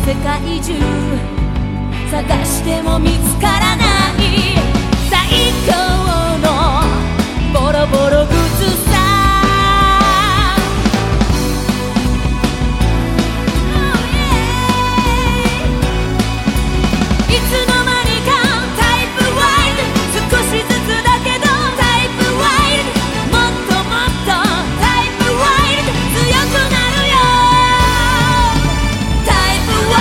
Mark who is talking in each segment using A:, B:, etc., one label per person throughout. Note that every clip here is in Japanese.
A: 世界中探しても見つからない最強のボロボログッズさ。いつの間にかタイプワイルド、少しずつだけどタイプワイルド、もっともっとタイプワイルド、強くなるよタイプワ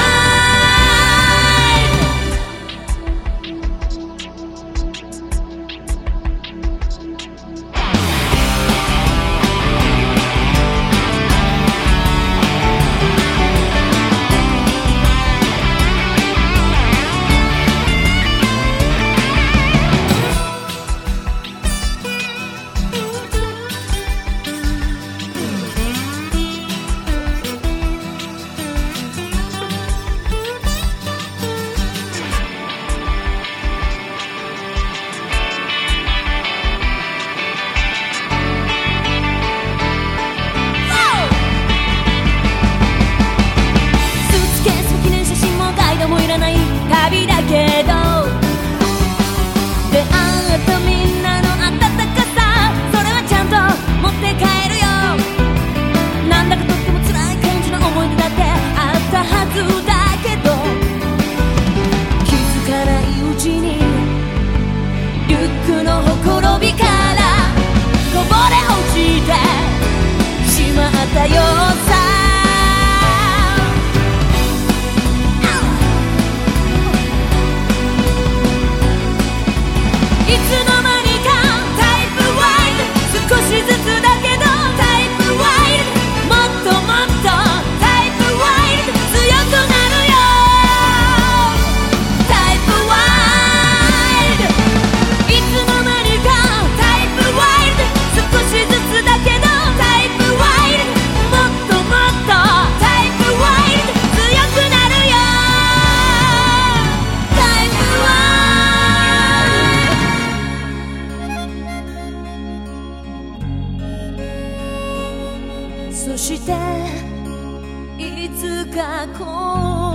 A: もいらない旅だけど、出会ったみんなの温かさ、それはちゃんと持って帰るよ。なんだかとっても辛い感じの思い出だってあったはずだけど、気づかないうちにリュックのほころびからこぼれ落ちてしまったよさ。いつの間にかタイプワイルド、少しずつだけどタイプワイルド、もっともっとタイプワイルド、強くなるよタイプワイルド。いつの間にかタイプワイルド、少しずつだけどタイプワイルド、もっともっとタイプワイルド、強くなるよタイプワイルド。そしていつかこう